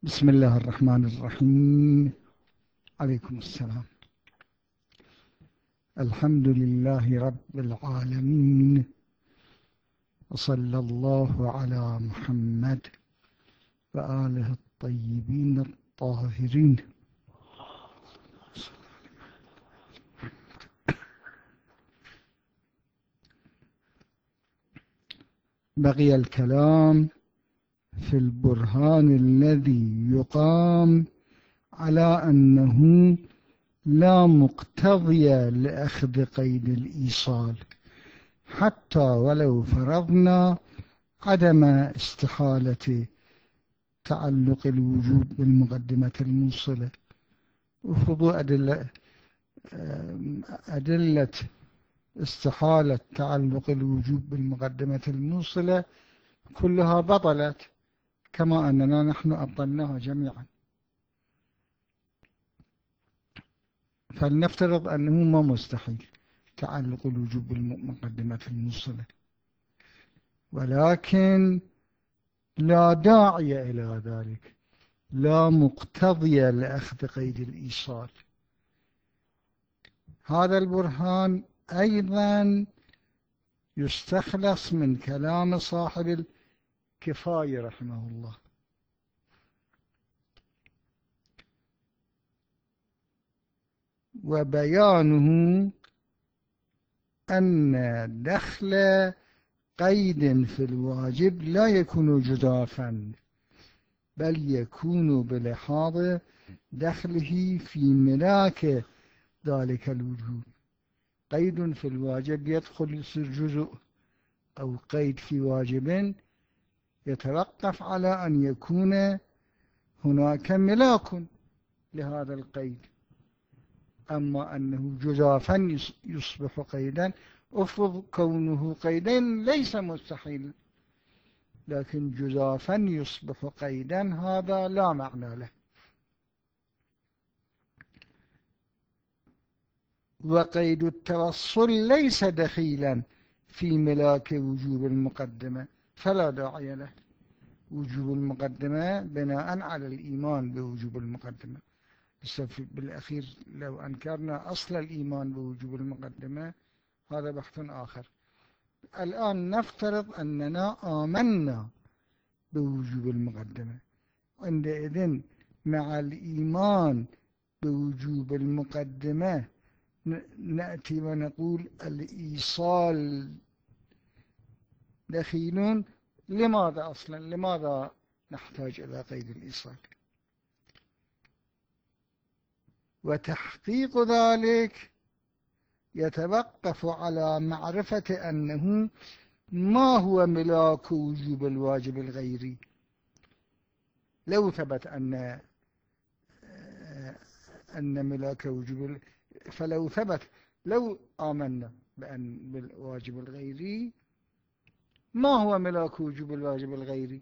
بسم الله الرحمن الرحيم. عليكم السلام. الحمد لله رب العالمين، وصلى الله على محمد وآله الطيبين الطاهرين. بقي الكلام في البرهان الذي يقام على أنه لا مقتضي لأخذ قيد الإيصال، حتى ولو فرضنا عدم استحالة تعلق الوجوب بالمقدمة الموصلة. وفضوا أدلة استحالة تعلق الوجوب بالمقدمة الموصلة كلها بطلت، كما أننا نحن أبطلناها جميعا. فلنفترض أنه ما مستحيل تعلق الوجوب بالمقدمة الموصلة، ولكن لا داعي إلى ذلك، لا مقتضي لأخذ قيد الإيصال. هذا البرهان أيضا يستخلص من كلام صاحب الكفاية رحمه الله، وبيانه أن دخل قيد في الواجب لا يكون جزافا، بل يكون بلحاظ دخله في ملاك ذلك الوجوب. قيد في الواجب يدخل يصير جزء، أو قيد في واجب يتوقف على أن يكون هناك ملاك لهذا القيد. أما أنه جزافا يصبح قيدا، افرض كونه قيدا ليس مستحيل، لكن جزافا يصبح قيدا هذا لا معنى له. وقيد التوصل ليس دخيلا في ملاك وجوب المقدمة، فلا داعي له. وجوب المقدمة بناء على الإيمان بوجوب المقدمة. بالأخير لو أنكرنا أصل الإيمان بوجوب المقدمة هذا بحث آخر. الآن نفترض أننا آمنا بوجوب المقدمة، عندئذ مع الإيمان بوجوب المقدمة نأتي ونقول الإيصال دخيل. لماذا أصلا؟ لماذا نحتاج إلى قيد الإيصال؟ وتحقيق ذلك يتوقف على معرفة أنه ما هو ملاك وجوب الواجب الغيري. لو ثبت أن ملاك وجوب، فلو ثبت، لو آمنا بأن بالواجب الغيري، ما هو ملاك وجوب الواجب الغيري؟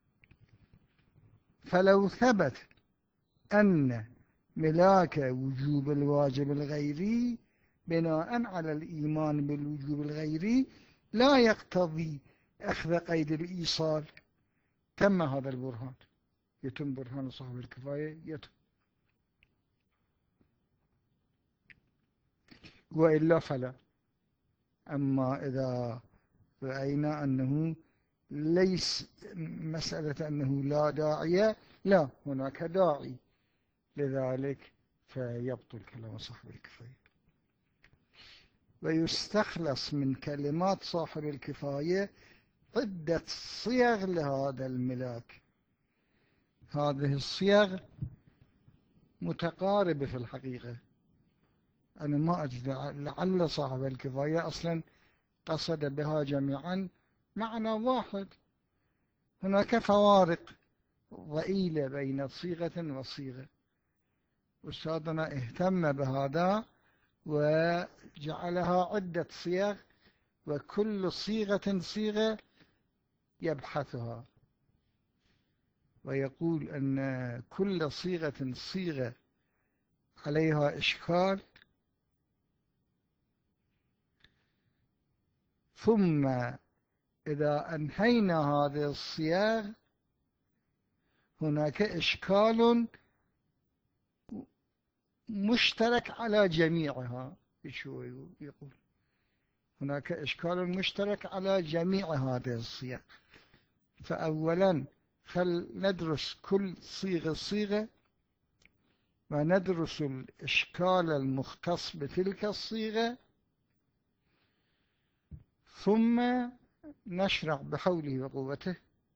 فلو ثبت أن ملاك وجوب الواجب الغيري بناء على الإيمان بالوجوب الغيري لا يقتضي أخذ قيد الإيصال، تم هذا البرهان، يتم برهان صاحب الكفاية، يتم. وإلا فلا. أما إذا رأينا أنه ليس مسألة أنه لا داعي، لا، هناك داعي لذلك، فيبطل كلام صاحب الكفاية. ويستخلص من كلمات صاحب الكفاية عدة صيغ لهذا الملاك. هذه الصيغ متقاربة في الحقيقة. أنا ما أجد، لعل صاحب الكفاية أصلا قصد بها جميعا معنى واحد. هناك فوارق ضئيلة بين صيغة وصيغة. أستاذنا اهتم بهذا وجعلها عدة صيغ، وكل صيغة يبحثها، ويقول أن كل صيغة عليها إشكال، ثم إذا أنهينا هذه الصيغ هناك إشكال مشترك على جميعها. شو يقول؟ هناك إشكال مشترك على جميع هذه الصيغ. فأولا ندرس كل صيغة وندرس الإشكال المختص بتلك الصيغة، ثم نشرع بحوله وقوته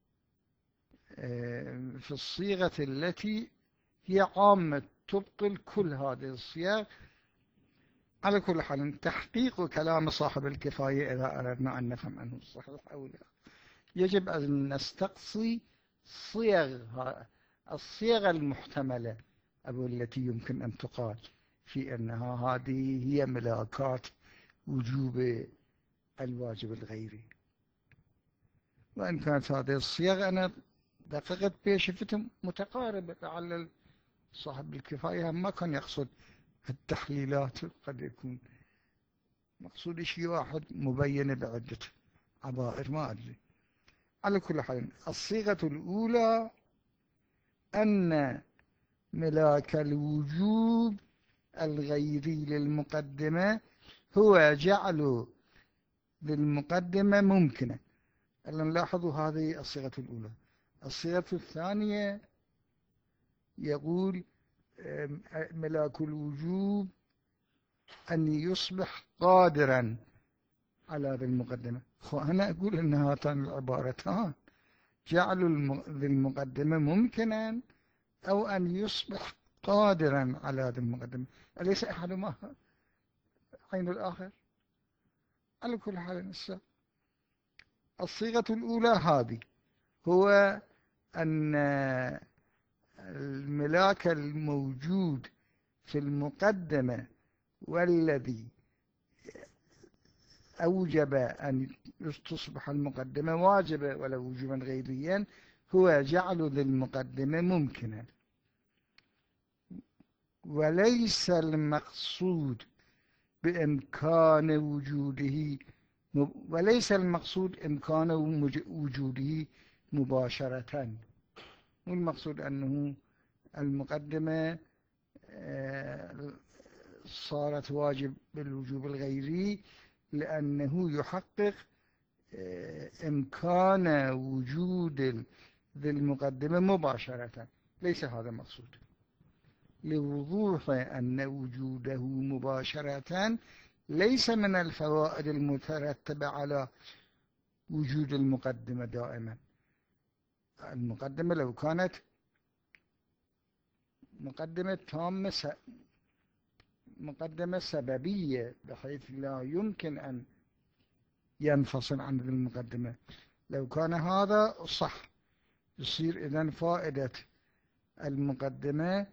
في الصيغة التي هي عامة تبطل كل هذه الصيغ. على كل حال تحقيق كلام صاحب الكفاية إذا أردنا أن نفهم أنه صحيح أو لا، يجب أن نستقصي الصيغ المحتملة أو التي يمكن أن تقال في أنها هذه هي ملاكات وجوب الواجب الغيري. وإن كانت هذه الصيغ أنا دققت بها شفتهم متقاربة، لعل صاحب الكفاية ما كان يقصد التحليلات، قد يكون مقصود شيء واحد مبين بعدة عبائر، ما أدري. على كل حال الصيغة الأولى أن ملاك الوجوب الغيري للمقدمة هو جعل للمقدمة ممكنة. نلاحظوا هذه الصيغة الأولى. الصيغة الثانية يقول ملاك الوجوب أن يصبح قادرا على هذه المقدمة. أنا أقول أن هاتان العبارتان جعل للمقدمة ممكنا أو أن يصبح قادرا على هذه المقدمة، أليس أحدهما عين الآخر؟ على كل حال الصيغة الأولى هذه هو أن الملاك الموجود في المقدمة والذي أوجب أن تصبح المقدمة واجبة ولو وجوبا غيريا هو جعل للمقدمة ممكنا، وليس المقصود بإمكان وجوده وليس المقصود إمكان وجوده مباشرة. والمقصود أنه المقدمة صارت واجب بالوجوب الغيري لأنه يحقق إمكان وجود ذي المقدمة مباشرة. ليس هذا المقصود، لوضوح أن وجوده مباشرة ليس من الفوائد المترتبة على وجود المقدمة دائما. المقدمة لو كانت مقدمة تامة مقدمة سببية بحيث لا يمكن أن ينفصل عن المقدمة، لو كان هذا صح يصير إذن فائدة المقدمة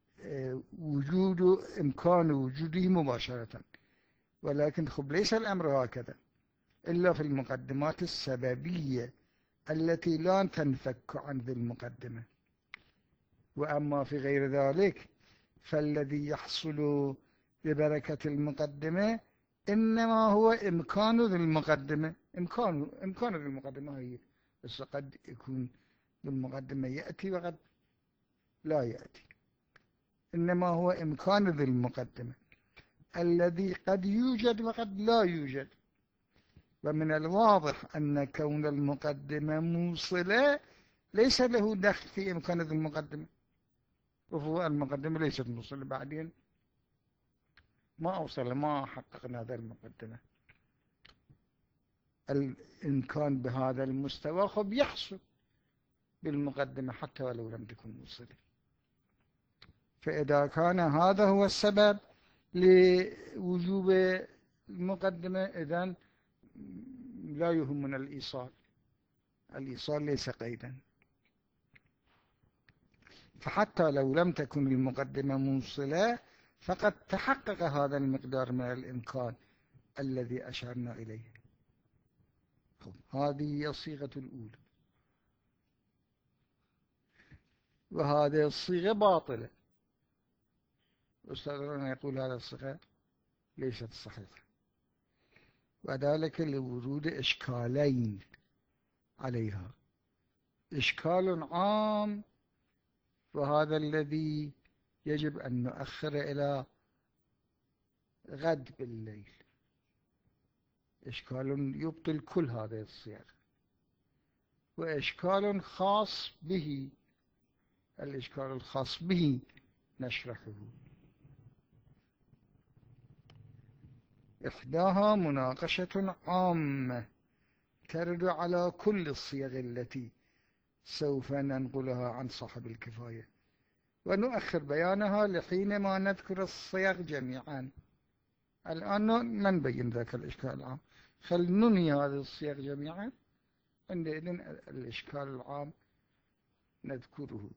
إمكان وجوده مباشرة. ولكن خب ليس الأمر هكذا إلا في المقدمات السببية التي لا تنفك عن ذي المقدمة. وأما في غير ذلك فالذي يحصل ببركة المقدمة إنما هو إمكان ذي المقدمة. إمكان ذي المقدمة هي، بس قد يكون بالمقدمة يأتي وقد لا يأتي. إنما هو إمكان ذي المقدمة الذي قد يوجد وقد لا يوجد. ومن الواضح أن كون المقدمة موصلة ليس له دخل في إمكان ذي المقدمة، وهو المقدمة ليست موصلة، بعدين ما حققنا هذا المقدمة. الإمكان بهذا المستوى خب يحصل بالمقدمة حتى ولو لم تكن موصلة. فإذا كان هذا هو السبب لوجوب المقدمة إذن لا يهمنا الإيصال ليس قيدا. فحتى لو لم تكن المقدمة موصلة فقد تحقق هذا المقدار من الإمكان الذي أشرنا إليه. هذه الصيغة الأولى، وهذه الصيغة باطلة. أستاذنا يقول هذا الصيغة ليست صحيحة، وذلك لورود إشكالين عليها. إشكال عام وهذا الذي يجب أن نؤخر إلى غد بالليل. إشكال يبطل كل هذه الصيغ، وإشكال خاص به، الإشكال الخاص به نشرحه. إحداها مناقشة عامة ترد على كل الصيغ التي سوف ننقلها عن صاحب الكفاية، ونؤخر بيانها لحينما نذكر الصيغ جميعا. الآن ما نبين ذاك الإشكال العام، خل ننهي هذه الصيغ جميعا، عندئذ الإشكال العام نذكره.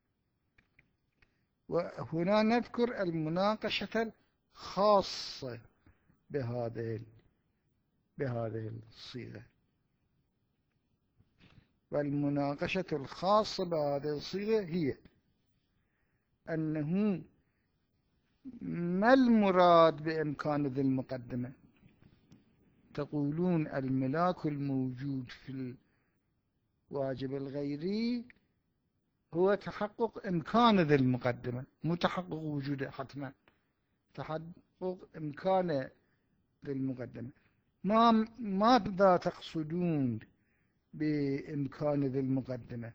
وهنا نذكر المناقشة الخاصة بهذه الصيغة. والمناقشة الخاصة بهذه الصيغة هي أنه ما المراد بإمكان ذي المقدمة؟ تقولون الملاك الموجود في الواجب الغيري هو تحقق إمكان ذي المقدمة، مو تحقق وجوده حتما، تحقق إمكان ذي المقدمة. ماذا تقصدون بإمكان ذي المقدمة؟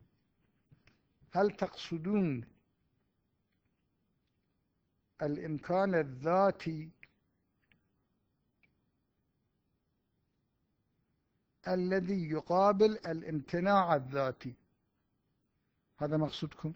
هل تقصدون الإمكان الذاتي الذي يقابل الامتناع الذاتي؟ هذا مقصودكم؟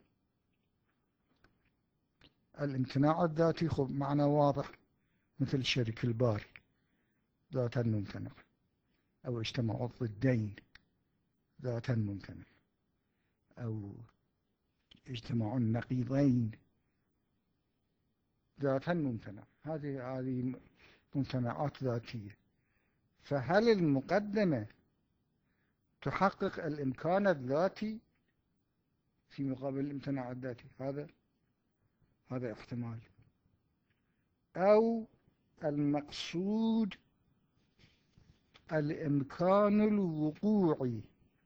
الامتناع الذاتي خب معنى واضح، مثل شرك الباري ذاتا ممتنع، أو اجتماع الضدين ذاتا ممتنع، أو اجتماع النقيضين ذاتا ممتنع. هذه ممتنعات ذاتية. فهل المقدمة تحقق الإمكان الذاتي في مقابل الامتناع الذاتي؟ هذا احتمال. أو المقصود الإمكان الوقوعي،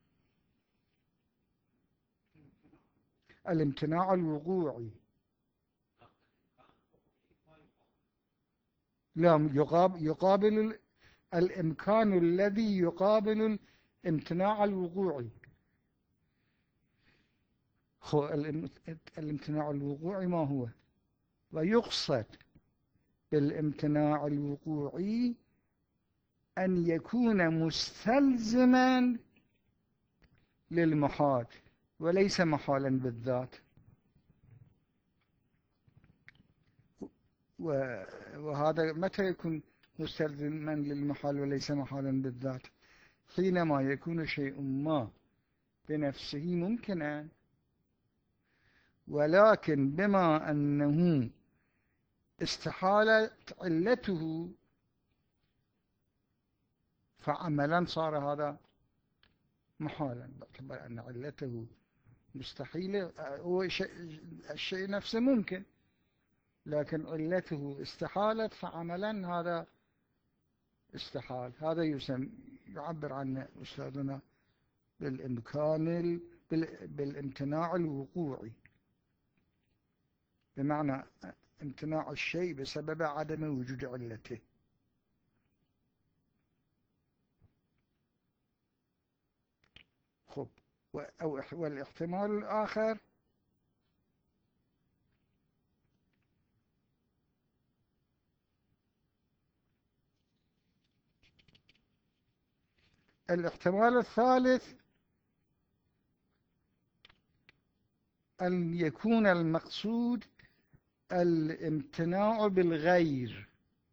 الامتناع الوقوعي. لا، يقابل الإمكان الذي يقابل الامتناع الوقوعي. الامتناع الوقوعي ما هو؟ ويقصد بالامتناع الوقوعي أن يكون مستلزما للمحال وليس محالا بالذات. وهذا متى يكون مستلزما للمحال وليس محالا بالذات؟ حينما يكون شيء ما بنفسه ممكنا، ولكن بما أنه استحالت علته فعملا صار هذا محالا، باعتبار أن علته مستحيلة. هو الشيء نفسه ممكن، لكن علته استحالت فعملا هذا استحال. هذا يعبر عنه أستاذنا بالامتناع الوقوعي، بمعنى امتناع الشيء بسبب عدم وجود علته. خب، والاحتمال الآخر الاحتمال الثالث أن يكون المقصود الامتناع بالغير.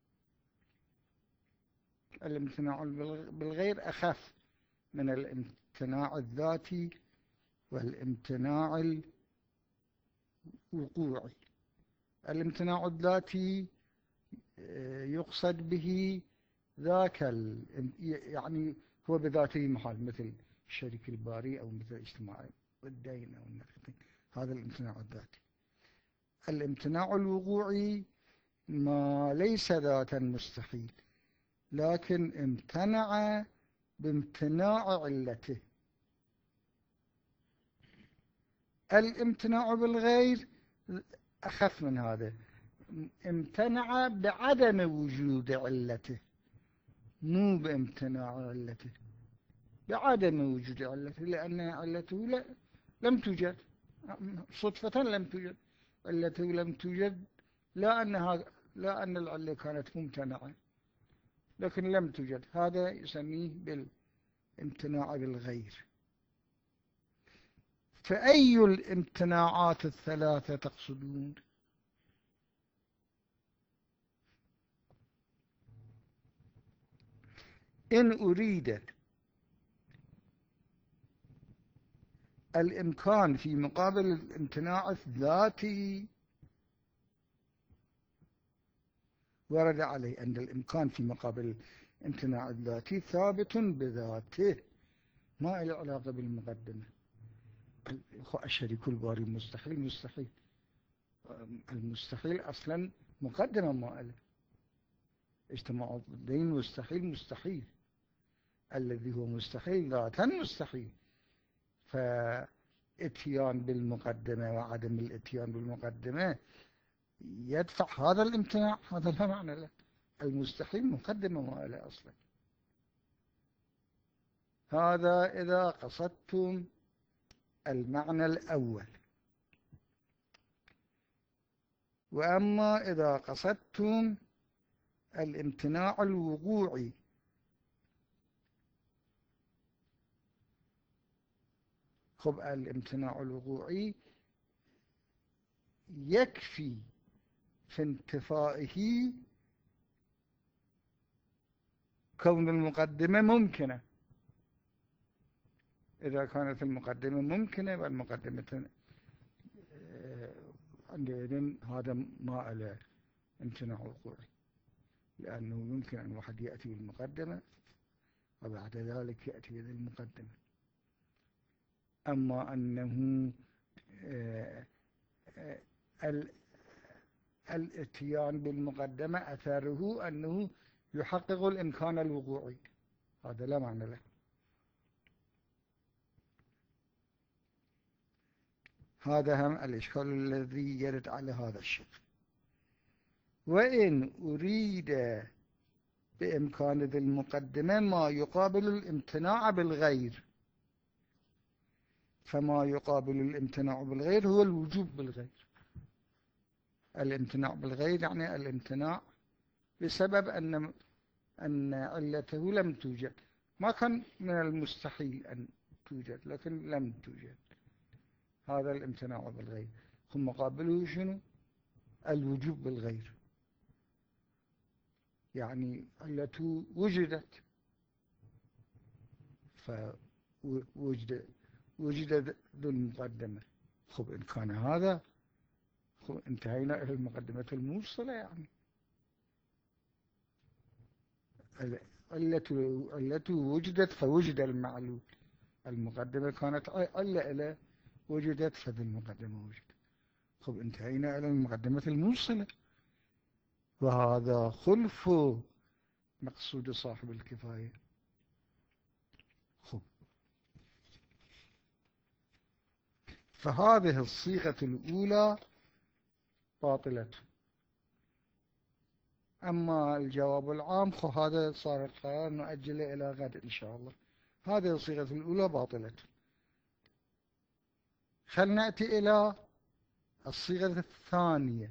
الامتناع بالغير أخف من الامتناع الذاتي والامتناع الوقوعي. الامتناع الذاتي يقصد به ذاك يعني هو بذاته محال، مثل الشريك الباري أو مثل اجتماع الدين أو النقيضين. هذا الامتناع الذاتي. الامتناع الوقوعي ما ليس ذاتا مستحيل، لكن امتنع بامتناع علته. الامتناع بالغير أخف من هذا، امتنع بعدم وجود علته، مو بامتناع علته، بعدم وجود علته، لأن علته لم توجد صدفة، لم توجد علته، لم توجد، لا أن العلة كانت ممتنعة، لكن لم توجد، هذا يسميه بالامتناع بالغير. فأي الامتناعات الثلاثة تقصدون؟ إن أريد الإمكان في مقابل الامتناع الذاتي، ورد عليه أن الإمكان في مقابل الامتناع الذاتي ثابت بذاته، ما له علاقة بالمقدمة. الشريك الباري مستحيل، مستحيل، المستحيل أصلا مقدمة ما له، اجتماع الضدين مستحيل، مستحيل، الذي هو مستحيل ذاتا مستحيل، فإتيان بالمقدمة وعدم الإتيان بالمقدمة يدفع هذا الامتناع، هذا لا معنى له، المستحيل مقدمة ما له أصلا. هذا إذا قصدتم المعنى الأول. وأما إذا قصدتم الامتناع الوقوعي، خب الامتناع الوقوعي يكفي في انتفائه كون المقدمة ممكنة. إذا كانت المقدمة ممكنة والمقدمة عندئذ هذا ما له امتناع وقوعي، لأنه يمكن أن واحد يأتي بالمقدمة وبعد ذلك يأتي بالمقدمة. أما أنه الاتيان بالمقدمة أثره أنه يحقق الإمكان الوقوعي، هذا لا معنى له. هذا هم الإشكال الذي يرد على هذا الشيء. وإن أريد بإمكان ذي المقدمة ما يقابل الامتناع بالغير، فما يقابل الامتناع بالغير هو الوجوب بالغير. الامتناع بالغير يعني الامتناع بسبب أن علته لم توجد، ما كان من المستحيل أن توجد لكن لم توجد، هذا الامتناع بالغير. ثم مقابله شنو؟ الوجوب بالغير، يعني علته وجدت، وجد ذو المقدمة. خب إن كان هذا، خب انتهينا إلى المقدمة الموصلة، يعني التي وجدت فوجد المعلول، المقدمة كانت علة إلى وجدت فذو المقدمة وجد. خب انتهينا إلى المقدمة الموصلة، وهذا خلف مقصود صاحب الكفاية. خب فهذه الصيغة الأولى باطلة. أما الجواب العام هذا صار القرار نؤجله إلى غد إن شاء الله. هذه الصيغة الأولى باطلة. فلنأتي إلى الصيغة الثانية،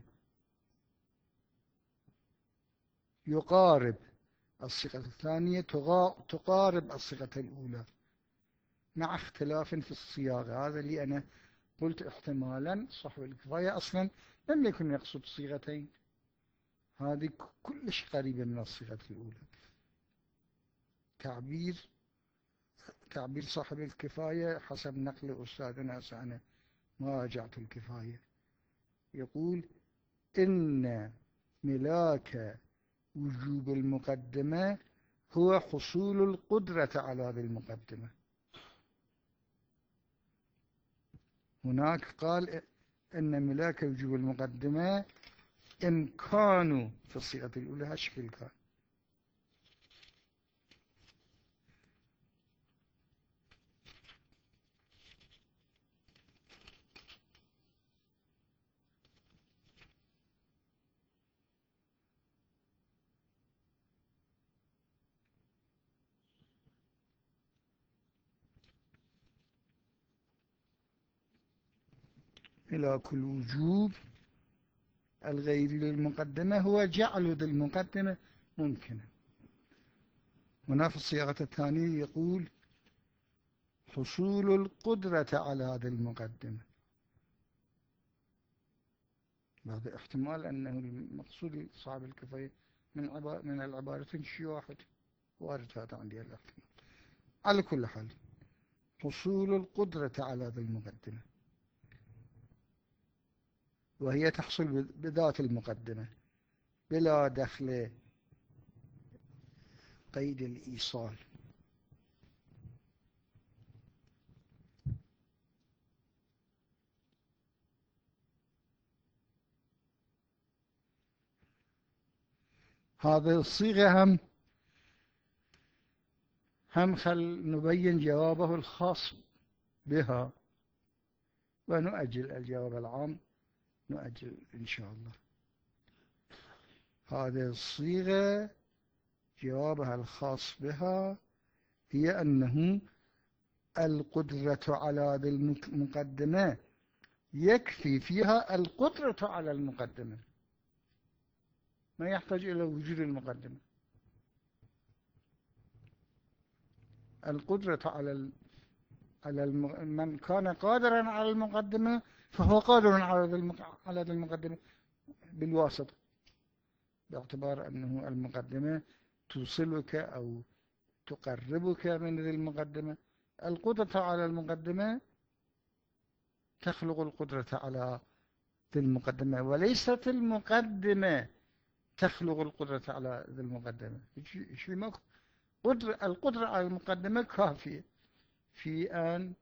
يقارب الصيغة الثانية، تقارب الصيغة الأولى مع اختلاف في الصياغة. هذا اللي أنا قلت احتمالا صاحب الكفاية أصلا لم يكن يقصد صيغتين، هذه كلش قريبة من الصيغة الأولى. تعبير صاحب الكفاية حسب نقل أستاذنا، أنا ما راجعت الكفاية، يقول إن ملاك وجوب المقدمة هو حصول القدرة على هذه المقدمة. هناك قال إن ملاك وجوب المقدمة إمكانه في الصيغة الأولى هالشكل كان. ملاك الوجوب الغيري للمقدمة هو جعل ذي المقدمة ممكنة. هنا في الصياغة الثانية يقول حصول القدرة على هذه المقدمة. هذا احتمال أنه المقصود صاحب الكفاية من العبارتين شيء واحد، وارد هذا عندي الاحتمال. على كل حال حصول القدرة على هذه المقدمة، وهي تحصل بذات المقدمة بلا دخل قيد الإيصال. هذه الصيغة هم خل نبين جوابه الخاص بها، ونؤجل الجواب العام، نؤجل إن شاء الله. هذه الصيغة جوابها الخاص بها هي أنه القدرة على هذه المقدمة يكفي فيها القدرة على المقدمة، ما يحتاج إلى وجود المقدمة. القدرة على من كان قادرا على المقدمة فهو قادر على هذه المقدمة بالواسطة، باعتبار أنه المقدمة توصلك أو تقربك من ذي المقدمة. القدرة على المقدمة تخلق القدرة على ذي المقدمة، وليست المقدمة تخلق القدرة على ذي المقدمة. القدرة على المقدمة كافية في أن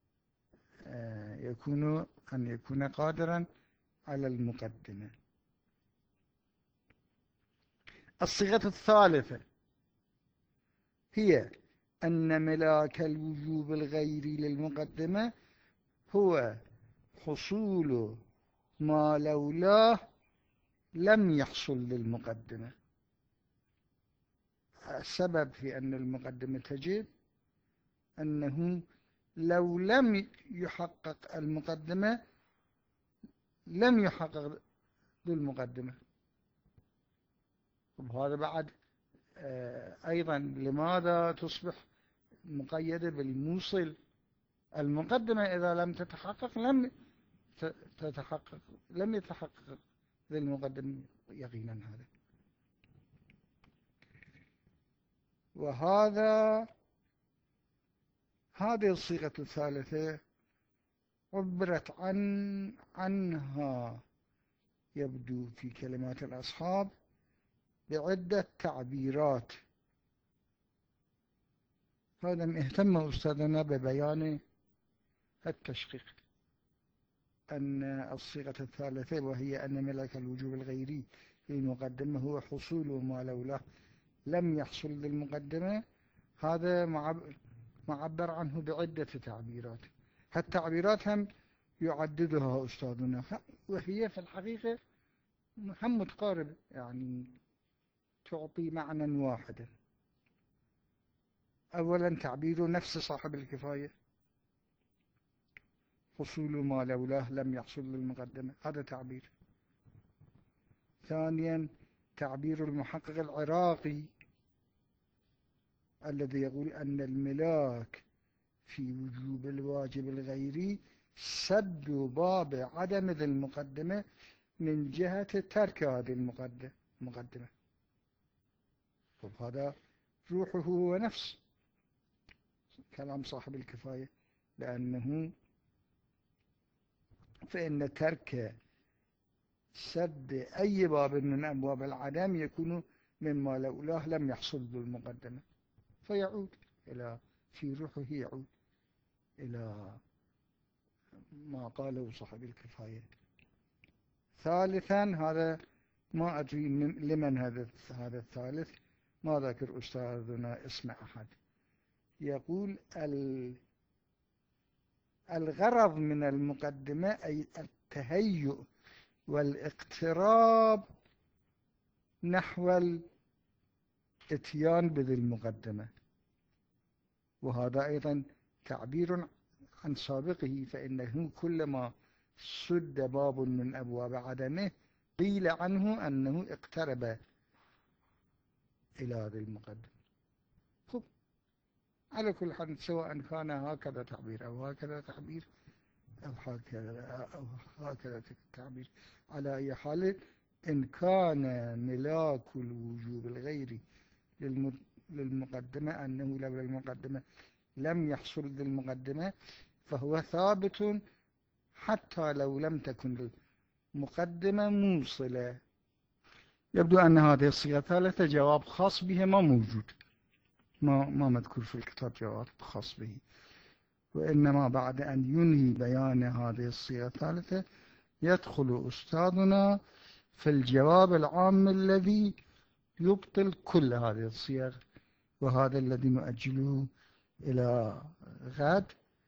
يكون قادرا على المقدمة. الصيغة الثالثة هي أن ملاك الوجوب الغيري للمقدمة هو حصول ما لولاه لم يحصل للمقدمة. السبب في أن المقدمة تجب أنه لو لم يحقق المقدمة لم يحقق للمقدمة. وهذا بعد أيضا لماذا تصبح مقيدة بالموصل؟ المقدمة إذا لم تتحقق لم يتحقق للمقدمة يقينا. هذه الصيغة الثالثة عبرت عنها يبدو في كلمات الأصحاب بعدة تعبيرات. هذا اهتم أستاذنا ببيان التشقيق، أن الصيغة الثالثة وهي أن ملاك الوجوب الغيري للمقدمة هو حصول ما لولاه لم يحصل للمقدمة. هذا معبر عنه بعدة تعبيرات. هالتعبيرات هم يعددها أستاذنا، وهي في الحقيقة هم متقاربة، يعني تعطي معنى واحدا. أولا تعبير نفس صاحب الكفاية، حصول ما لولاه لم يحصل للمقدمة، هذا تعبير. ثانيا تعبير المحقق العراقي الذي يقول أن الملاك في وجوب الواجب الغيري سد باب عدم ذي المقدمة من جهة ترك هذه المقدمة. هذا روحه هو نفس كلام صاحب الكفاية، لأنه فإن ترك سد أي باب من أبواب العدم يكون مما لولاه لم يحصل بالمقدمة، فيعود في روحه يعود إلى ما قاله صاحب الكفاية. ثالثا هذا ما أدري لمن هذا الثالث، ما ذكر أستاذنا اسم أحد. يقول الغرض من المقدمة أي التهيؤ والاقتراب نحو الاتيان بذي المقدمة، وهذا أيضا تعبير عن سابقه، فإنه كلما سد باب من أبواب عدمه قيل عنه أنه اقترب إلى هذه المقدمة. خب على كل حال سواء كان هكذا تعبير أو هكذا تعبير أو هكذا تعبير، على أي حال إن كان ملاك الوجوب الغيري للمقدمة أنه لولا المقدمة لم يحصل للمقدمة، فهو ثابت حتى لو لم تكن المقدمة موصلة. يبدو أن هذه الصيغة الثالثة جواب خاص به ما موجود، ما مذكور في الكتاب جواب خاص به، وإنما بعد أن ينهي بيان هذه الصيغة الثالثة يدخل أستاذنا في الجواب العام الذي يبطل كل هذه الصيغ، وهذا الذي نؤجله إلى غد.